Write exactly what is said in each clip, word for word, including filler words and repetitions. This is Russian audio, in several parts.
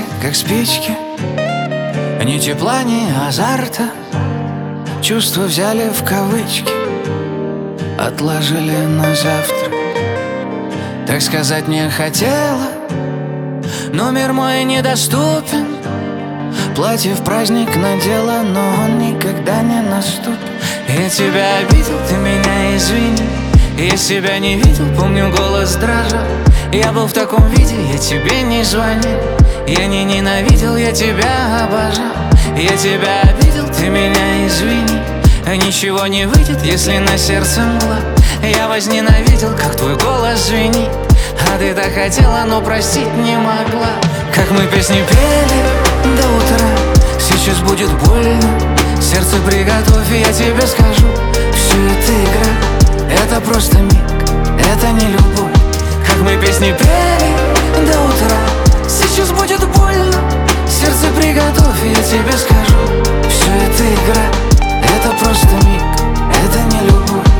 как спички. Ни тепла, ни азарта, чувства взяли в кавычки, отложили на завтра. Так сказать не хотела, но мир мой недоступен. Платье в праздник надела, но он никогда не наступит. Я тебя обидел, ты меня извини. Я себя не видел, помню, голос дрожал. Я был в таком виде, я тебе не звонил. Я не ненавидел, я тебя обожал. Я тебя обидел, ты меня извини. Ничего не выйдет, если на сердце мгла. Я возненавидел, как твой голос звенит. А ты так хотела, но простить не могла. Как мы песни пели до утра, сейчас будет больно. Сердце приготовь, и я тебе скажу: все это игра, это просто миг, это не любовь. Как мы песни пели до утра, сейчас будет больно. Сердце приготовь, и я тебе скажу: все это игра, это просто миг, это не любовь.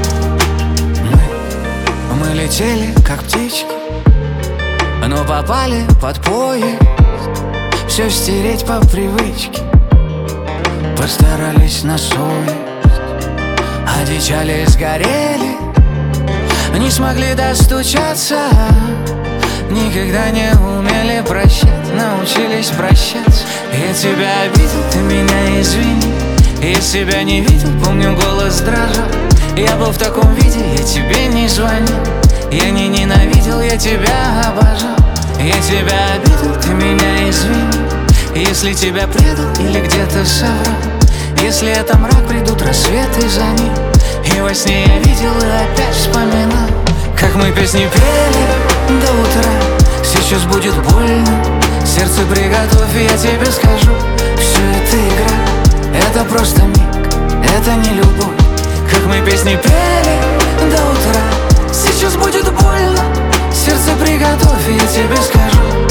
Мы, мы летели, как птички, но попали под поезд. Все стереть по привычке, постарались на совесть. Одичали, сгорели, не смогли достучаться. Никогда не умели прощать, научились прощаться. Я тебя обидел, ты меня извини. Я себя не видел, помню, голос дрожал. Я был в таком виде, я тебе не звонил. Я не ненавидел, я тебя обожал. Я тебя обидел, ты меня извини. Если тебя предал или где-то соврал. Если это мрак, придут рассветы за ним. И во сне я видел и опять вспоминал, как мы песни пели до утра. Сейчас будет больно. Сердце приготовь, и я тебе скажу: все это игра, это просто миг, это не любовь. Как мы песни пели до утра. Сейчас будет больно. Сердце приготовь, и я тебе скажу: